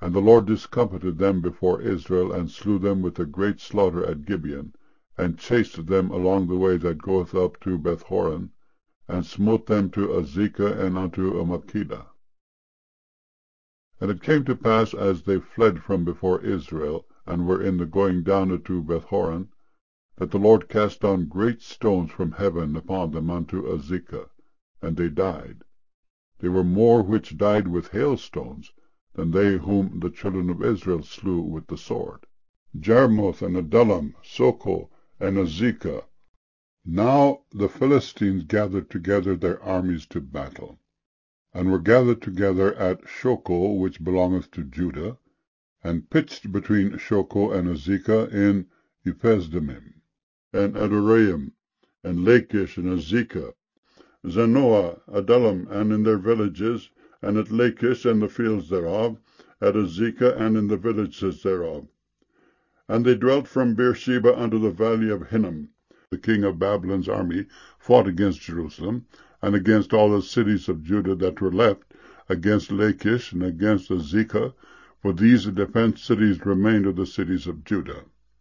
And the Lord discomfited them before Israel, and slew them with a great slaughter at Gibeon, and chased them along the way that goeth up to Bethhoron, and smote them to Azekah and unto Makkedah. And it came to pass, as they fled from before Israel, and were in the going down to Bethhoron, that the Lord cast down great stones from heaven upon them unto Azekah, and they died. They were more which died with hailstones than they whom the children of Israel slew with the sword. Jarmuth, and Adullam, Socoh, and Azekah. Now the Philistines gathered together their armies to battle, and were gathered together at Shochoh, which belongeth to Judah, and pitched between Shochoh and Azekah in Ephesdammim, and Adoraim, and Lachish, and Azekah, Zanoah, Adullam, and in their villages, and at Lachish and the fields thereof, at Azekah and in the villages thereof. And they dwelt from Beersheba unto the valley of Hinnom. The king of Babylon's army fought against Jerusalem, and against all the cities of Judah that were left, against Lachish, and against Azekah, for these the defenced cities remained of the cities of Judah.